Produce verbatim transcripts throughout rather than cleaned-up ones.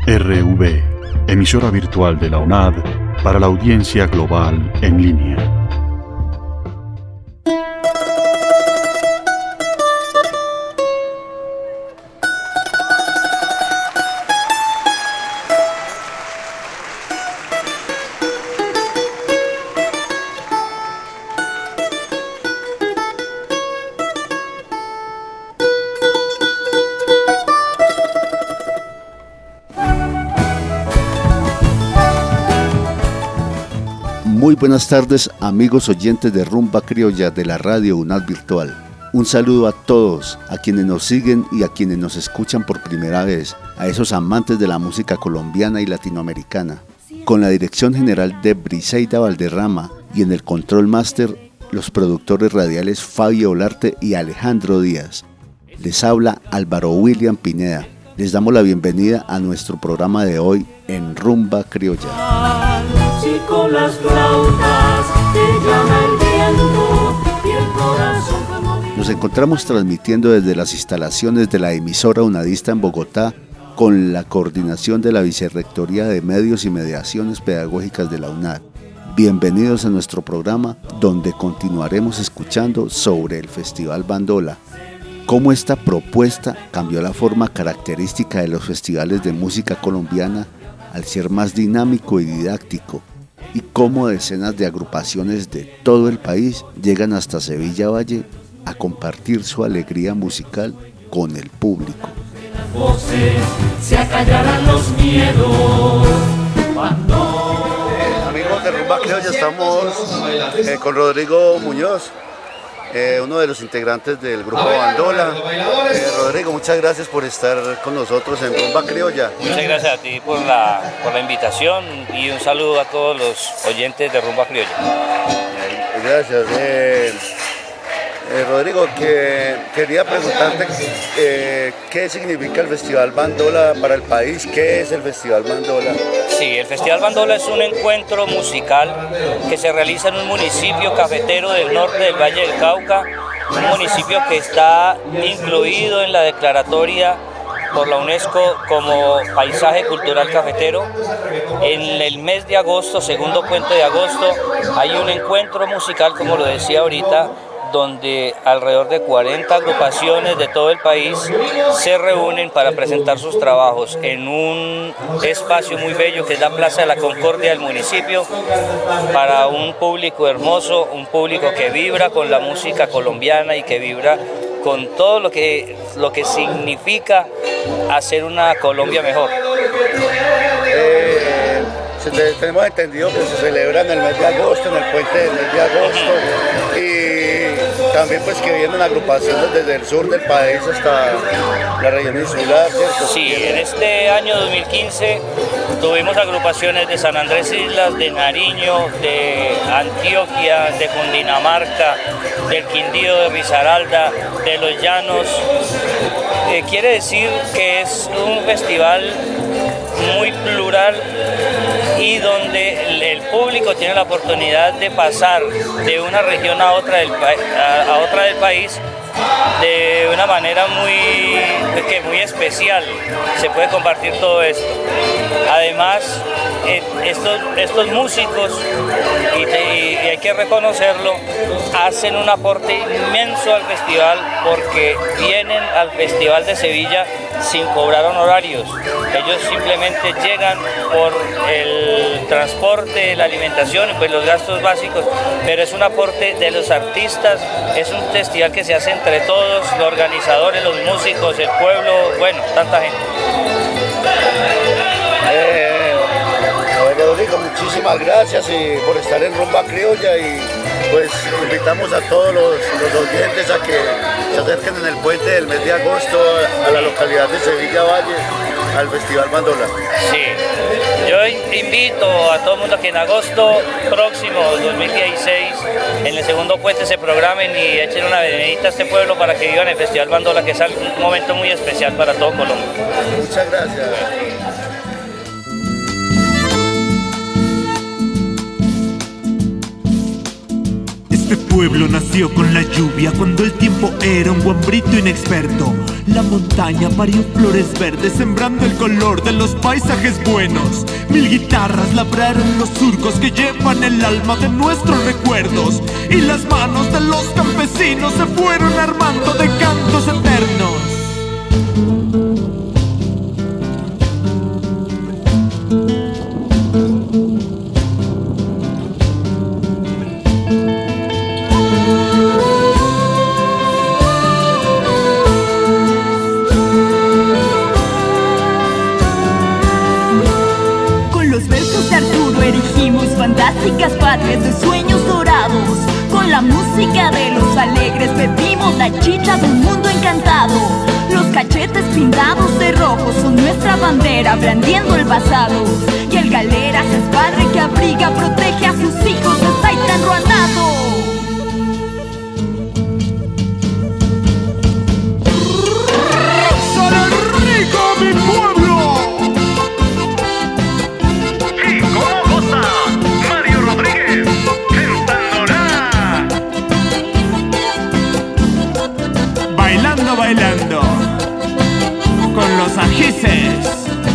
R V, emisora virtual de la UNAD para la audiencia global en línea. Muy buenas tardes, amigos oyentes de Rumba Criolla de la radio UNAD Virtual. Un saludo a todos, a quienes nos siguen y a quienes nos escuchan por primera vez, a esos amantes de la música colombiana y latinoamericana. Con la dirección general de Briseida Valderrama y en el control máster, los productores radiales Fabio Olarte y Alejandro Díaz. Les habla Álvaro William Pineda. Les damos la bienvenida a nuestro programa de hoy en Rumba Criolla. Y con las flautas que llama el viento y el corazón como... Nos encontramos transmitiendo desde las instalaciones de la emisora unadista en Bogotá con la coordinación de la Vicerrectoría de Medios y Mediaciones Pedagógicas de la UNAD. Bienvenidos a nuestro programa donde continuaremos escuchando sobre el Festival Bandola, cómo esta propuesta cambió la forma característica de los festivales de música colombiana al ser más dinámico y didáctico, y cómo decenas de agrupaciones de todo el país llegan hasta Sevilla Valle a compartir su alegría musical con el público. Las voces se acallarán los miedos cuando... Eh, amigos de Rumba Criolla, estamos eh, con Rodrigo Muñoz, eh, uno de los integrantes del grupo Bandola. Eh, Rodrigo, muchas gracias por estar con nosotros en Rumba Criolla. Muchas gracias a ti por la, por la invitación y un saludo a todos los oyentes de Rumba Criolla. Eh, gracias. Eh, eh, Rodrigo, que, quería preguntarte eh, qué significa el Festival Bandola para el país. ¿Qué es el Festival Bandola? Sí, el Festival Bandola es un encuentro musical que se realiza en un municipio cafetero del norte del Valle del Cauca, un municipio que está incluido en la declaratoria por la UNESCO como paisaje cultural cafetero. En el mes de agosto, segundo puente de agosto, hay un encuentro musical, como lo decía ahorita, donde alrededor de cuarenta agrupaciones de todo el país se reúnen para presentar sus trabajos en un espacio muy bello que es la Plaza de la Concordia del municipio, para un público hermoso, un público que vibra con la música colombiana y que vibra con todo lo que, lo que significa hacer una Colombia mejor. Eh, tenemos entendido que se celebra en el mes de agosto, en el puente del mes de agosto, y también pues que vienen agrupaciones desde el sur del país hasta la región insular, ¿cierto? Sí, en este año dos mil quince tuvimos agrupaciones de San Andrés Islas, de Nariño, de Antioquia, de Cundinamarca, del Quindío, de Risaralda, de Los Llanos. Eh, quiere decir que es un festival muy plural y donde el, el público tiene la oportunidad de pasar de una región a otra del, a, a otra del país de una manera muy, que muy especial. Se puede compartir todo esto. Además, eh, estos, estos músicos, y, te, y hay que reconocerlo, hacen un aporte inmenso al festival porque vienen al Festival de Sevilla sin cobrar honorarios. Ellos simplemente llegan por el transporte, la alimentación, pues los gastos básicos, pero es un aporte de los artistas, es un festival que se hace entre todos, los organizadores, los músicos, el pueblo, bueno, tanta gente. Eh, Rodrigo, muchísimas gracias y por estar en Rumba Criolla, y pues invitamos a todos los, los oyentes a que se acerquen en el puente del mes de agosto a, a la localidad de Sevilla Valle al Festival Bandola. Sí, yo invito a todo el mundo que en agosto próximo, dos mil dieciséis, en el segundo puente se programen y echen una venidita a este pueblo para que vivan el Festival Bandola, que es un momento muy especial para todo Colombia. Muchas gracias. Este Este pueblo nació con la lluvia cuando el tiempo era un guambrito inexperto. La montaña parió flores verdes sembrando el color de los paisajes buenos. Mil guitarras labraron los surcos que llevan el alma de nuestros recuerdos. Y las manos de los campesinos se fueron armando de cantos eternos. Fantásticas patrias de sueños dorados. Con la música de los alegres bebimos la chicha de un mundo encantado. Los cachetes pintados de rojo son nuestra bandera brandiendo el pasado. Y el Galeras es padre que abriga, protege a sus hijos de Saitan Ruanado. Bailando con los ajices.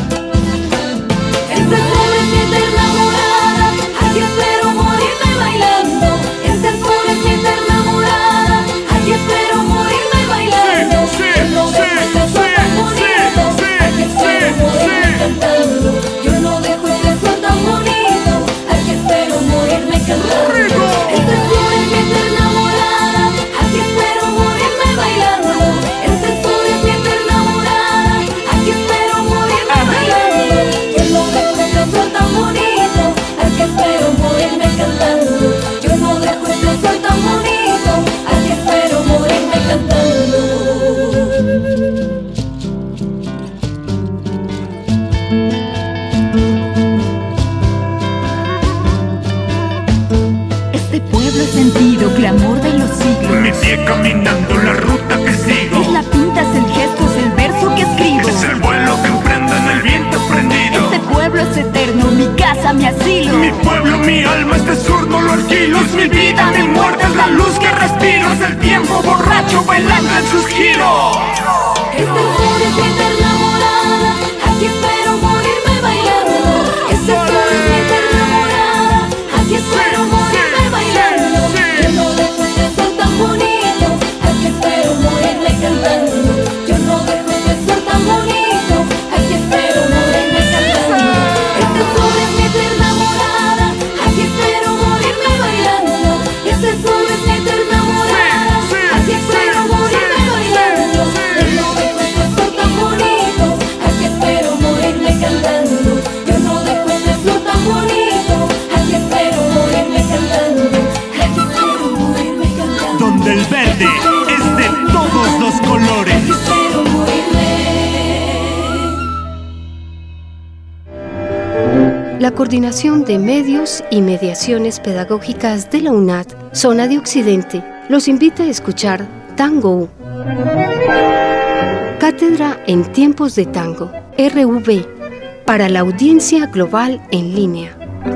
Este pobre siente enamorada, aquí espero morirme bailando. Este pobre siente enamorada, aquí espero morirme bailando. Sí, sí, Yo no dejo este sol tan bonito, aquí espero morirme cantando. Yo no dejo este sol tan bonito, aquí espero morirme cantando. Este pobre siente enamorada, aquí espero morirme bailando. Yo no dejo este sol tan bonito, aquí espero morirme cantando. Este pueblo es sentido, clamor de los siglos. Mi pie caminando la ruta que sigo. Es la pinta, es el gesto, es el verso que escribo. Es el vuelo que emprendo en el viento prendido. Este pueblo es eterno, mi casa, mi asilo. Mi pueblo, mi alma, este sur no lo alquilo. Es mi vida, mi muerte, es la luz que respiro. Es el tiempo borracho bailando en sus giros. Este pobre siente enamorada, aquí espero morirme bailando. Este pobre siente enamorada, aquí espero morirme bailando. Yo no dejo este sol tan bonito, aquí espero morirme cantando. Yo no dejo este sol tan bonito, aquí espero morirme cantando. Este pobre siente enamorada, aquí espero morirme bailando. Este pobre siente enamorada, aquí espero morirme bailando. Yo no dejo este sol tan bonito, aquí espero morirme cantando. Yo no dejo este sol tan bonito, aquí espero morirme cantando. Aquí espero morirme cantando. Donde el verde es de todos los colores. Aquí espero morirme. La Coordinación de Medios y Mediaciones Pedagógicas de la UNAD, Zona de Occidente, los invita a escuchar Tango. Cátedra en Tiempos de Tango, R V, para la audiencia global en línea.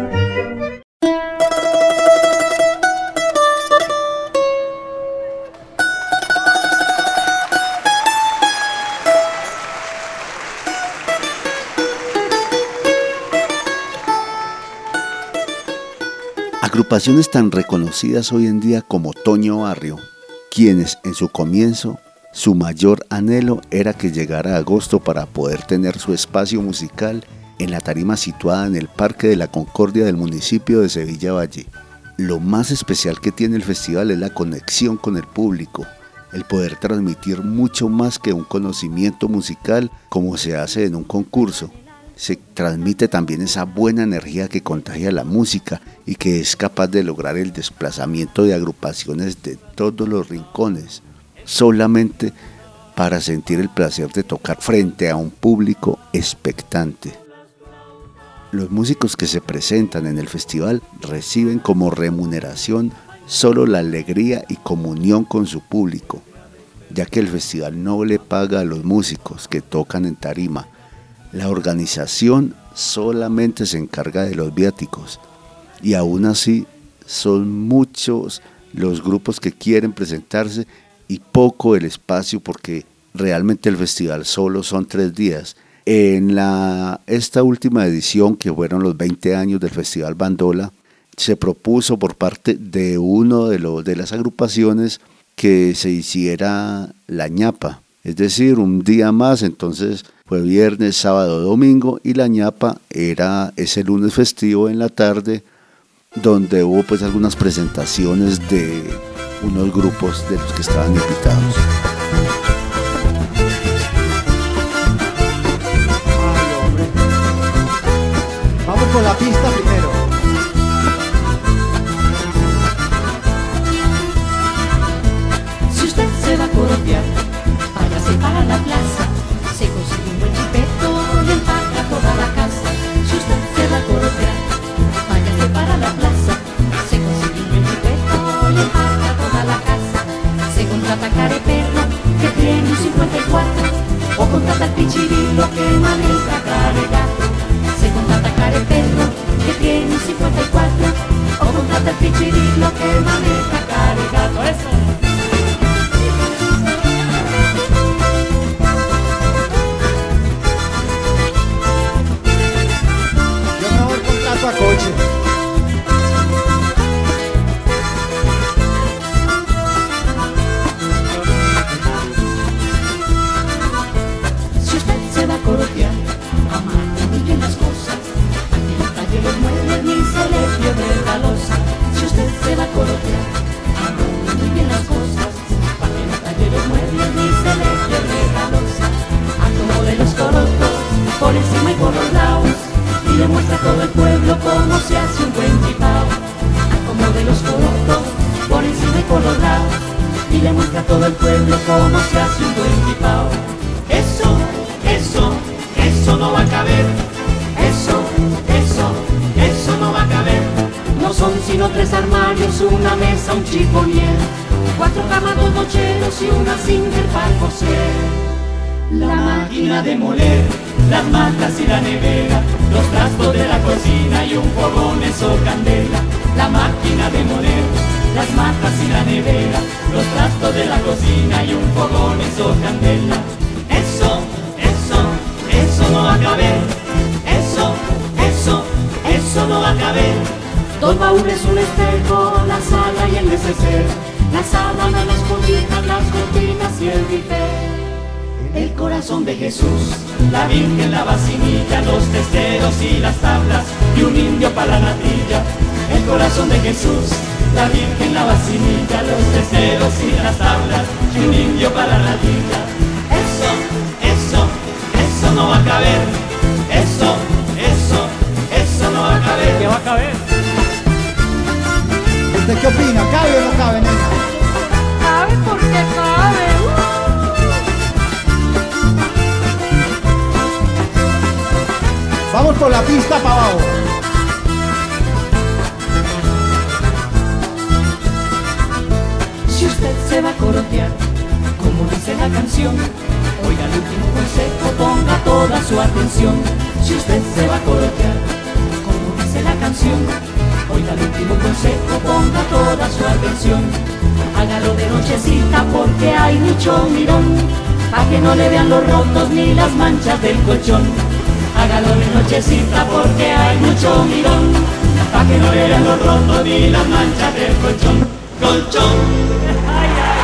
Agrupaciones tan reconocidas hoy en día como Toño Barrio, quienes en su comienzo su mayor anhelo era que llegara agosto para poder tener su espacio musical en la tarima situada en el Parque de la Concordia del municipio de Sevilla Valle. Lo más especial que tiene el festival es la conexión con el público, el poder transmitir mucho más que un conocimiento musical como se hace en un concurso. Se transmite también esa buena energía que contagia la música y que es capaz de lograr el desplazamiento de agrupaciones de todos los rincones, solamente para sentir el placer de tocar frente a un público expectante. Los músicos que se presentan en el festival reciben como remuneración solo la alegría y comunión con su público, ya que el festival no le paga a los músicos que tocan en tarima. La organización solamente se encarga de los viáticos y aún así son muchos los grupos que quieren presentarse y poco el espacio, porque realmente el festival solo son tres días. En la, esta última edición, que fueron los veinte años del Festival Bandola, se propuso por parte de uno de, los, de las agrupaciones que se hiciera la ñapa, es decir, un día más. Entonces fue viernes, sábado, domingo, y la ñapa era ese lunes festivo en la tarde, donde hubo pues algunas presentaciones de unos grupos de los que estaban invitados. Vamos por la pista primero. Si usted se va a corotear, váyase para la plaza, se consigue un buen chipeto y empaca toda la casa. Si usted se va a corotear, váyase para la plaza, se consigue un buen chipeto y empaca toda la casa. Se contrata careperro que tiene un cincuenta y cuatro, o contrata el pichirilo que maneja caregato. Se contrata careperro que tiene un cincuenta y cuatro, o contrata el pichirilo que maneja caregato. Eso. A coche. Si usted se va a corotear, amarre muy bien las cosas, que no talle los muebles ni se le quiebre la losa. Si usted se va a corotear, amarre muy bien las cosas, para que no talle los muebles ni se le quiebre la losa. Acomode los corotos por encima y por los lados, y le muestra a todo el pueblo cómo se hace un buen chipao. Acomode los corotos por encima y por los lados, y le muestra a todo el pueblo cómo se hace un buen chipao. Eso, eso, eso no va a caber. Eso, eso, eso no va a caber. No son sino tres armarios, una mesa, un chifonier, cuatro camas, dos nocheros y una singer para coser. La máquina de moler, las matas y la nevera, los trastos de la cocina y un fogón eso candela. La máquina de moler, las matas y la nevera, los trastos de la cocina y un fogón eso candela. Eso, eso, eso no va a caber. Eso, eso, eso no va a caber. Dos baúles, un espejo, la sala y el neceser, la sábana, las cobijas, las cortinas y el buffet. El corazón de Jesús, la Virgen, la vacinilla, los testeros y las tablas, y un indio para la natilla. El corazón de Jesús, la Virgen, la vacinilla, los testeros y las tablas, y un indio para la natilla. Eso, eso, eso no va a caber. Eso, eso, eso no va a caber. ¿Qué va a caber? ¿Usted qué opina? ¿Cabe o no cabe, nena? Cabe porque cabe. Vamos por la pista para abajo. Si usted se va a corotear, como dice la canción, oiga el último consejo, ponga toda su atención. Si usted se va a corotear, como dice la canción, oiga el último consejo, ponga toda su atención. Hágalo de nochecita porque hay mucho mirón, pa' que no le vean los rotos ni las manchas del colchón. Hágalo de nochecita porque hay mucho mirón, pa' que no le vean los rotos ni las manchas del colchón. Colchón. Ay, ay,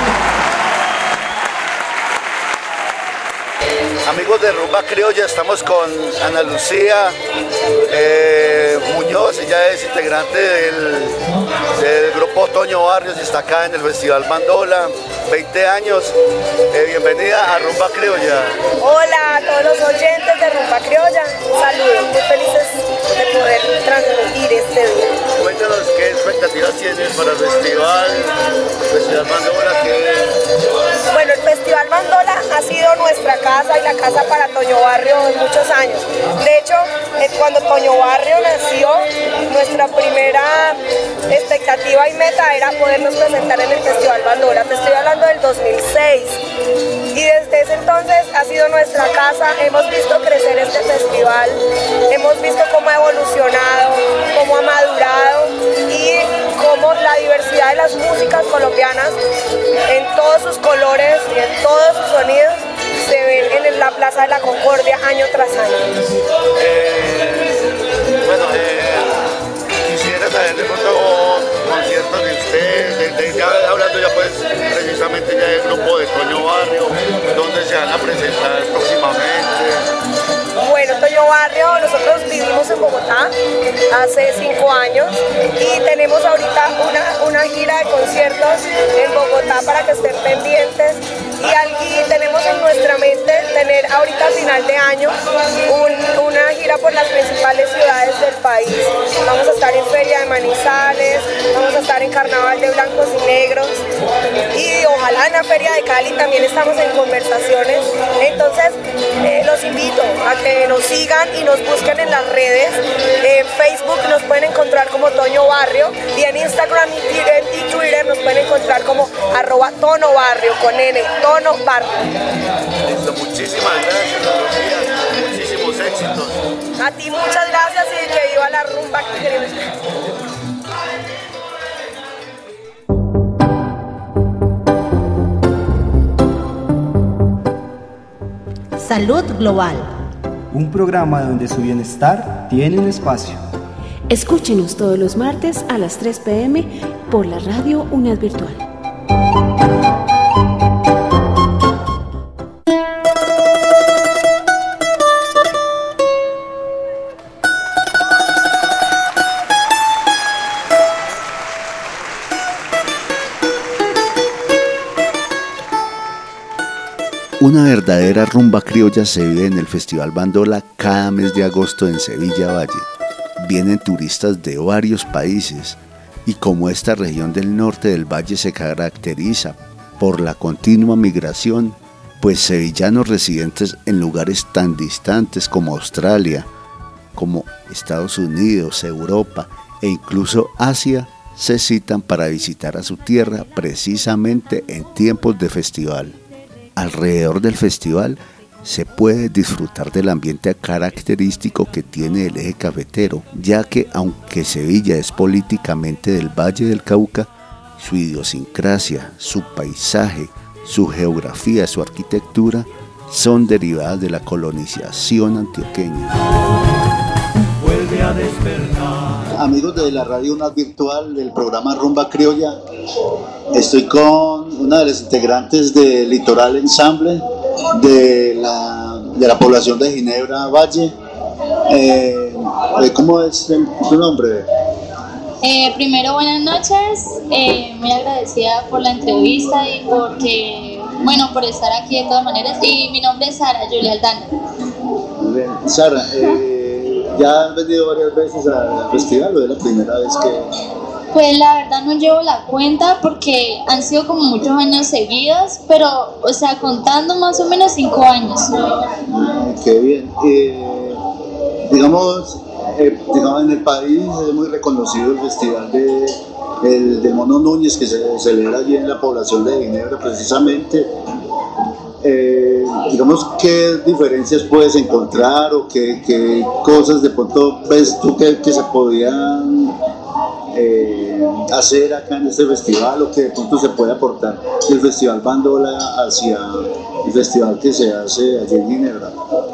ay. Amigos de Rumba Criolla, estamos con Ana Lucía eh, Muñoz. Ella es integrante del, del grupo Toño Barrios y está acá en el Festival Bandola, veinte años. Eh, bienvenida a Rumba Criolla. Hola a todos los oyentes de Rumba Criolla, un saludo, muy felices de poder transmitir este día. Cuéntanos qué expectativas tienes para el festival, el Festival Bandola. Que... Bueno, el Festival Bandola ha sido nuestra casa y la casa para Toño Barrio en muchos años. De hecho, eh, cuando Toño Barrio nació, nuestra primera expectativa y meta era podernos presentar en el Festival Bandola. Te estoy hablando del dos mil seis. Y desde ese entonces ha sido nuestra casa, hemos visto crecer este festival, hemos visto cómo ha evolucionado, cómo ha madurado y cómo la diversidad de las músicas colombianas en todos sus colores y en todos sus sonidos se ven en la Plaza de la Concordia año tras año. Eh, bueno, eh, quisiera saber de pronto conciertos de ustedes, de, de, ya hablando ya pues precisamente ya del grupo de Toño Barrio, ¿dónde se van a presentar próximamente? Bueno, Toño Barrio, nosotros vivimos en Bogotá hace cinco años y tenemos ahorita una, una gira de conciertos en Bogotá para que estén pendientes. Y aquí tenemos en nuestra mente tener ahorita a final de año un, una gira por las principales ciudades del país. Vamos a estar en Feria de Manizales, vamos a estar en Carnaval de Blancos y Negros y ojalá en la Feria de Cali también estamos en conversaciones. Entonces eh, los invito a que nos sigan y nos busquen en las redes. En Facebook nos pueden encontrar como Toño Barrio y en Instagram y Twitter nos pueden encontrar como arroba Tono Barrio con N. Tono Barrio. Listo, muchísimas gracias, Lucía. Muchísimos éxitos. A ti muchas gracias y que viva la rumba. Salud Global. Un programa donde su bienestar tiene un espacio. Escúchenos todos los martes a las tres pe eme por la radio UNAD Virtual. Una verdadera rumba criolla se vive en el Festival Bandola cada mes de agosto en Sevilla Valle. Vienen turistas de varios países y como esta región del norte del valle se caracteriza por la continua migración, pues sevillanos residentes en lugares tan distantes como Australia, como Estados Unidos, Europa e incluso Asia se citan para visitar a su tierra precisamente en tiempos de festival. Alrededor del festival se puede disfrutar del ambiente característico que tiene el eje cafetero, ya que aunque Sevilla es políticamente del Valle del Cauca, su idiosincrasia, su paisaje, su geografía, su arquitectura son derivadas de la colonización antioqueña. Vuelve a despertar. Amigos de la radio UNAD Virtual del programa Rumba Criolla, estoy con una de las integrantes del Litoral Ensamble de la, de la población de Ginebra Valle. Eh, ¿Cómo es tu nombre? Eh, primero, buenas noches, eh, muy agradecida por la entrevista y porque, bueno, por estar aquí de todas maneras. Y mi nombre es Sara Julia Aldana. Muy bien. Sara, eh, ¿ya has venido varias veces al festival o es la primera vez que...? Pues la verdad no llevo la cuenta porque han sido como muchos años seguidos, pero, o sea, contando más o menos cinco años. Ay, qué bien. Eh, digamos, eh, digamos, en el país es muy reconocido el festival de, el, de Mono Núñez que se celebra allí en la población de Ginebra precisamente. Eh, digamos, ¿qué diferencias puedes encontrar o qué, qué cosas de pronto ves tú que, que se podían eh, hacer acá en este festival o que de pronto se puede aportar del Festival Bandola hacia el festival que se hace allí en Ginebra?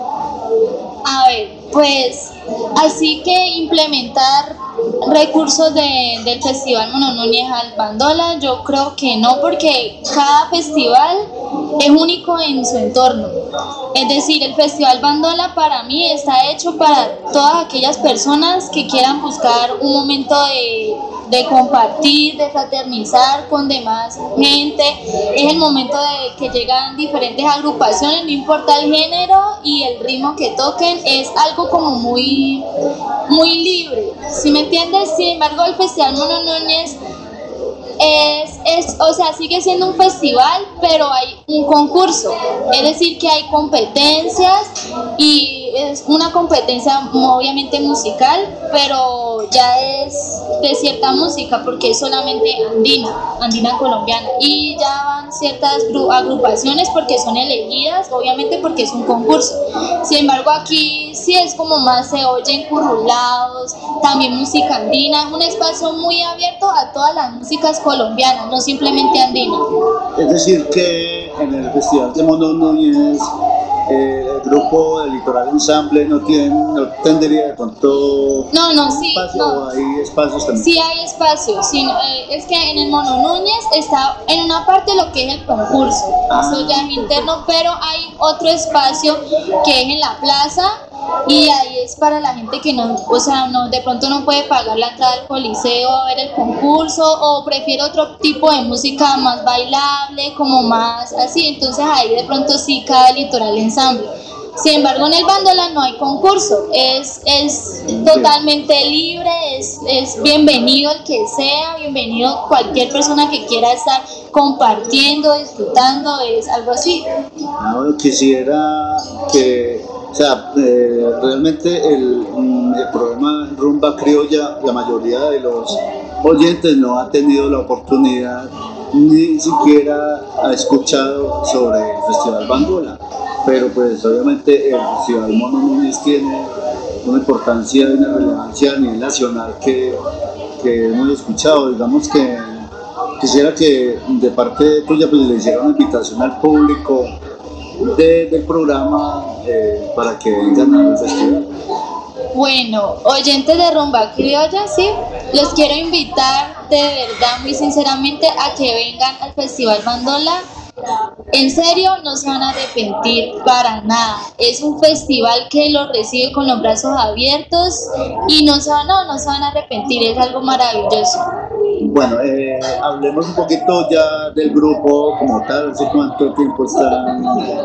A ver, pues así que implementar recursos de, del Festival Mono Núñez al Bandola, yo creo que no, porque cada festival es único en su entorno. Es decir, el Festival Bandola para mí está hecho para todas aquellas personas que quieran buscar un momento de, de compartir, de fraternizar con demás gente. Es el momento de que llegan diferentes agrupaciones, no importa el género y el ritmo que toquen, es algo como muy, muy libre, ¿sí me entiendes? Sin embargo, el Festival Mono Núñez Es, es, o sea, sigue siendo un festival, pero hay un concurso, es decir, que hay competencias y es una competencia obviamente musical, pero ya es de cierta música porque es solamente andina, andina colombiana, y ya van ciertas agrupaciones porque son elegidas, obviamente porque es un concurso. Sin embargo, aquí sí es como más se oyen currulados, también música andina, un espacio muy abierto a todas las músicas colombianas, no simplemente andina. Es decir que en el Festival de Mono Núñez eh, el grupo del Litoral Ensamble no tiene, no tendría de pronto no, no, sí, espacio, no. o hay espacios también. Sí hay espacio, sí, eh, es que en el Mono Núñez está en una parte lo que es el concurso, ah. Eso ya es interno, pero hay otro espacio que es en la plaza. Y ahí es para la gente que no, o sea, no, de pronto no puede pagar la entrada al coliseo a ver el concurso o prefiere otro tipo de música más bailable, como más así, entonces ahí de pronto sí cae el Litoral Ensamble. Sin embargo, en el Bandola no hay concurso, es, es totalmente libre, es, es bienvenido el que sea, bienvenido cualquier persona que quiera estar compartiendo, disfrutando, es algo así. Ahora quisiera que, o sea, eh, realmente el, el programa Rumba Criolla, la mayoría de los oyentes no ha tenido la oportunidad, ni siquiera ha escuchado sobre el Festival Bandola. Pero pues obviamente el Festival Mono Núñez tiene una importancia y una relevancia a nivel nacional que, que hemos escuchado. Digamos que quisiera que de parte tuya pues le hiciera una invitación al público de, del programa eh, para que vengan al festival. Bueno, oyentes de Rumba Criolla, sí, los quiero invitar de verdad, muy sinceramente, a que vengan al Festival Bandola. En serio, no se van a arrepentir para nada. Es un festival que los recibe con los brazos abiertos y no se van, no, no se van a arrepentir, es algo maravilloso. Bueno, eh, hablemos un poquito ya del grupo como tal, ¿hace cuánto tiempo están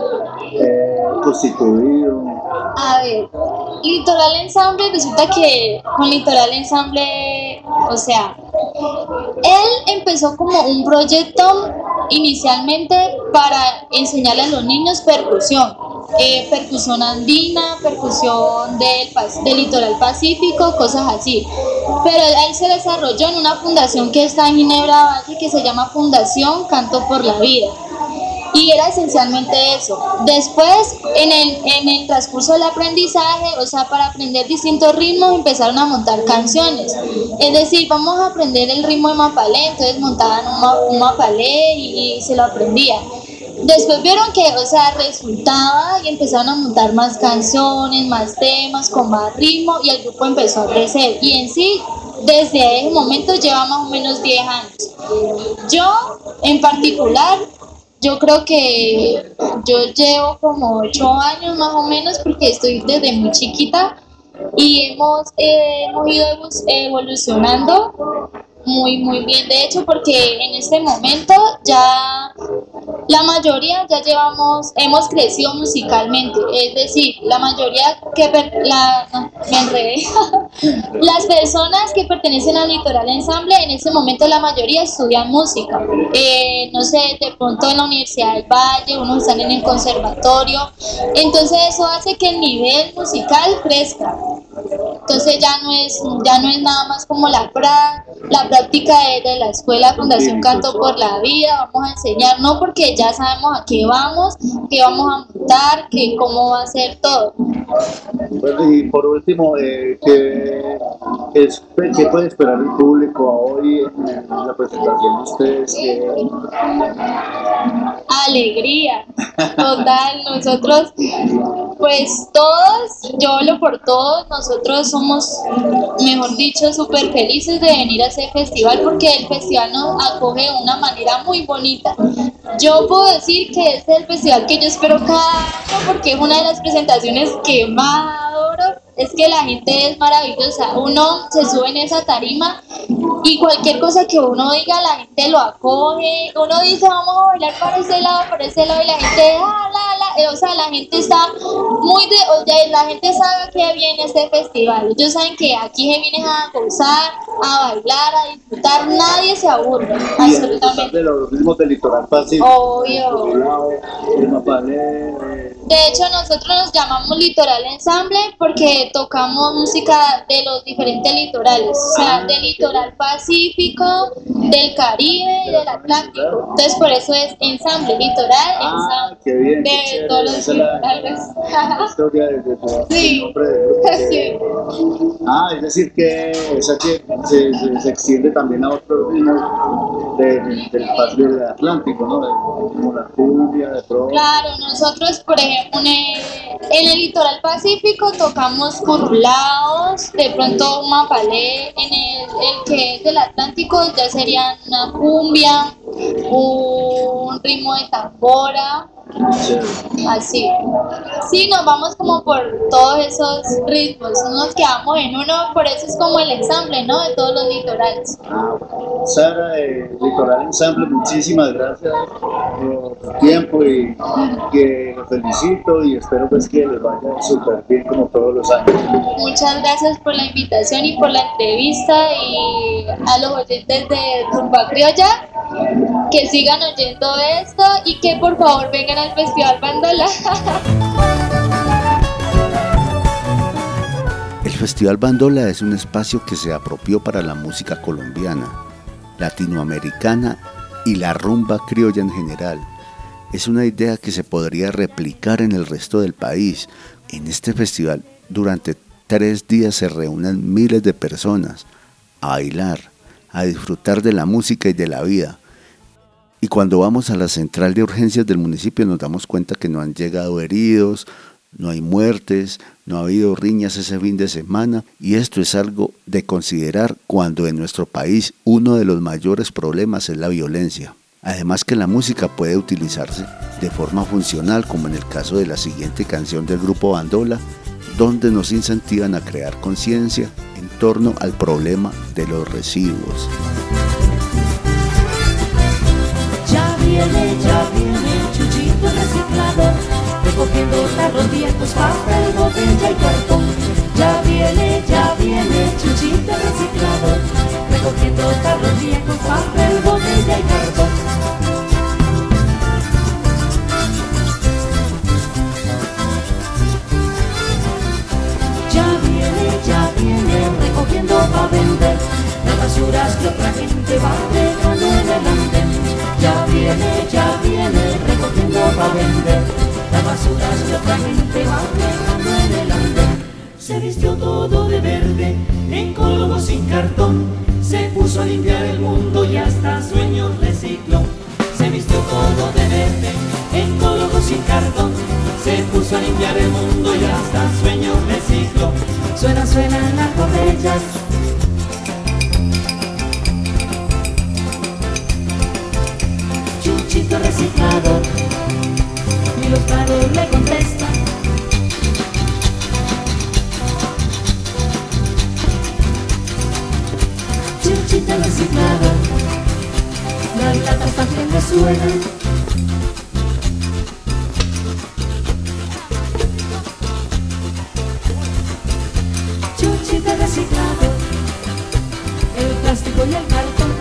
eh, constituidos? A ver, Litoral Ensamble, resulta que con Litoral Ensamble, o sea, él empezó como un proyecto inicialmente para enseñarle a los niños percusión, eh, percusión andina, percusión del, del litoral pacífico, cosas así. Pero él se desarrolló en una fundación que está en Ginebra Valle que se llama Fundación Canto por la Vida. Y era esencialmente eso. Después, en el, en el transcurso del aprendizaje, o sea, para aprender distintos ritmos, empezaron a montar canciones. Es decir, vamos a aprender el ritmo de mapalé, entonces montaban un, ma, un mapalé y, y se lo aprendían. Después vieron que, o sea, resultaba y empezaron a montar más canciones, más temas, con más ritmo, y el grupo empezó a crecer. Y en sí, desde ese momento lleva más o menos diez años. Yo, en particular, yo creo que yo llevo como ocho años más o menos porque estoy desde muy chiquita y hemos, eh, hemos ido evolucionando muy muy bien, de hecho, porque en este momento ya la mayoría ya llevamos, hemos crecido musicalmente, es decir, la mayoría que, per, la, no, me enredé, las personas que pertenecen al Litoral Ensamble, en este momento la mayoría estudian música, eh, no sé, de pronto en la Universidad del Valle, unos están en el conservatorio, entonces eso hace que el nivel musical crezca. Entonces ya no es ya no es nada más como la pra, la práctica de, de la escuela Fundación Canto por la Vida, vamos a enseñar, no, porque ya sabemos a qué vamos, qué vamos a montar, que cómo va a ser todo. Bueno, y por último, eh, ¿qué, es, ¿qué puede esperar el público hoy en la presentación de ustedes? ¿Qué... Alegría, total, nosotros, pues todos, yo hablo por todos, nosotros somos, mejor dicho, súper felices de venir a ese festival porque el festival nos acoge de una manera muy bonita. Yo puedo decir que este es el festival que yo espero cada año porque es una de las presentaciones que más adoro. Es que la gente es maravillosa, uno se sube en esa tarima y cualquier cosa que uno diga la gente lo acoge, uno dice vamos a bailar para ese lado, para ese lado y la gente, ah, la, la, o sea, la gente está muy, de, o sea, la gente sabe que viene este festival, ellos saben que aquí se vienen a gozar, a bailar, a disfrutar, nadie se aburre, y absolutamente. De los ritmos del litoral pacífico, obvio, el mapalé, De hecho, nosotros nos llamamos Litoral Ensamble porque tocamos música de los diferentes litorales, o sea, del litoral pacífico, del Caribe y del Atlántico. Entonces, por eso es ensamble, litoral, Ah, ensamble, qué bien, qué de chévere. todos los Esa es la- litorales. La historia de, de, de- Sí. del nombre del grupo. Sí. Ah, es decir que esa que se, se, se extiende también a otros ritmos de- de- del paso del Atlántico, ¿no? De- como la cumbia, de pronto. Claro, nosotros, por ejemplo, en el, en el litoral pacífico tocamos currulaos, de pronto un mapalé, en el, el que es del Atlántico ya serían una cumbia, un ritmo de tambora, así. Sí, nos vamos como por todos esos ritmos, no nos quedamos en uno, por eso es como el ensamble, ¿no? De todos los litorales. Ah, bueno. Sara, de Litoral Ensamble, muchísimas gracias por tu tiempo y que los felicito y espero pues que les vaya súper bien como todos los años. Muchas gracias por la invitación y por la entrevista, y a los oyentes de Rumba Criolla que sigan oyendo esto y que por favor vengan al Festival Bandola. El Festival Bandola es un espacio que se apropió para la música colombiana, latinoamericana y la rumba criolla en general. Es una idea que se podría replicar en el resto del país. En este festival, durante tres días se reúnen miles de personas a bailar, a disfrutar de la música y de la vida. Y cuando vamos a la central de urgencias del municipio nos damos cuenta que no han llegado heridos, no hay muertes, no ha habido riñas ese fin de semana, y esto es algo de considerar cuando en nuestro país uno de los mayores problemas es la violencia. Además que la música puede utilizarse de forma funcional, como en el caso de la siguiente canción del grupo Bandola, donde nos incentivan a crear conciencia en torno al problema de los residuos. Ya viene, ya viene, chuchito reciclado, recogiendo tarros viejos, papel, botella y cartón. Ya viene, ya viene, chuchito reciclado, recogiendo tarros viejos, papel, botella y cartón. Ya viene, ya viene, recogiendo pa' vender las basuras que otra gente va dejando en el andén. Ya viene, ya viene, recogiendo pa' vender las basuras que otra gente va dejando en el andén. Se vistió todo de verde, ecólogo sin cartón, se puso a limpiar el mundo y hasta sueños recicló. Se vistió todo de verde, ecólogo sin cartón, se puso a limpiar el mundo y hasta sueños recicló. Suenan, suenan las botellas, chuchito reciclado, y los prados le contestan. Chuchito reciclado, las latas también le suenan. Chuchito reciclado, el plástico y el cartón.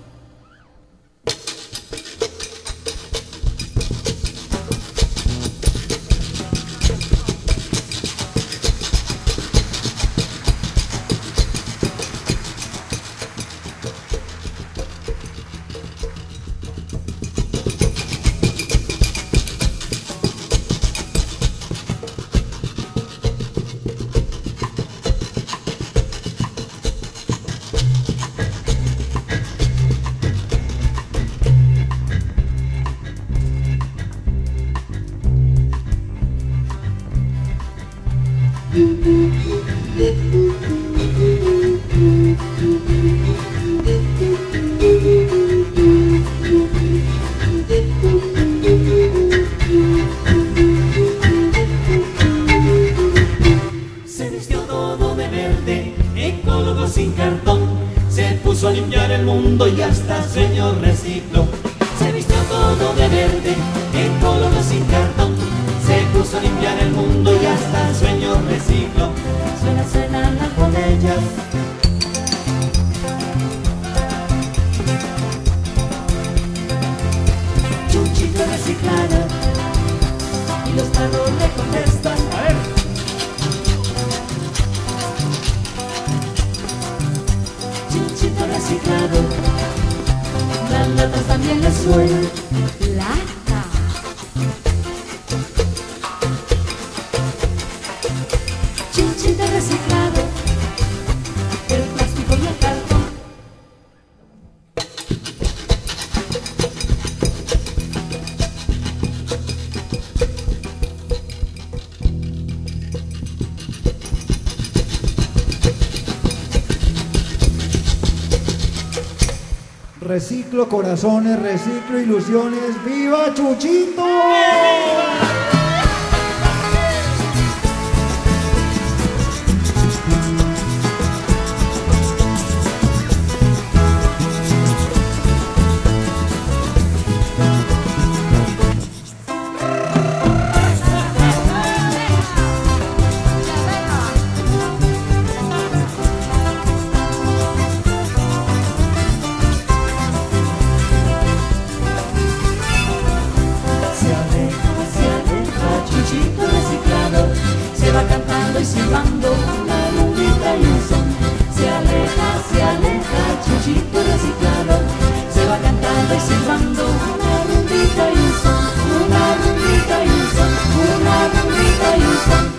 Se vistió todo de verde, ecólogo sin cartón, se puso a limpiar el mundo y hasta sueños recicló. Se vistió todo de verde, ecólogo sin cartón, se puso a limpiar el mundo y hasta sueños recicló. Suena, suenan las botellas, chuchito reciclado, y los reciclado le contestan. A ver. Chuchito reciclado, las latas también les suenan. Lata. Chuchito reciclado, el plástico y el cartón. Reciclo corazones, reciclo ilusiones. ¡Viva Chuchito! Y silbando una rumbita y un son. Se aleja, se aleja, Chuchito reciclado. Se va cantando y silbando una rumbita y un son. Una rumbita y un son. Una rumbita y un son.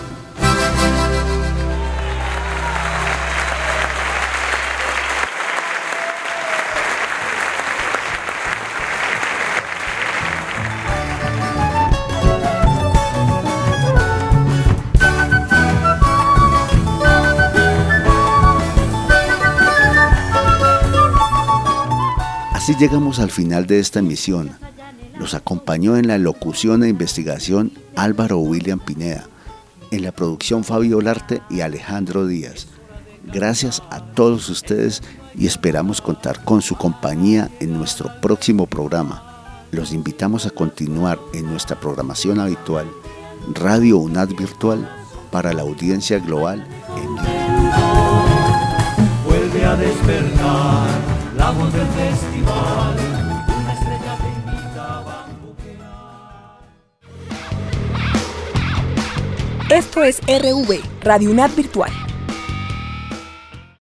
Así llegamos al final de esta emisión. Los acompañó en la locución e investigación Álvaro William Pineda, en la producción Fabio Olarte y Alejandro Díaz. Gracias a todos ustedes y esperamos contar con su compañía en nuestro próximo programa. Los invitamos a continuar en nuestra programación habitual, Radio UNAD Virtual, para la audiencia global en vivo. Vuelve a despertar la voz del festival, una estrella te invita a bambuquear. Esto es R V, Radio UNAD Virtual.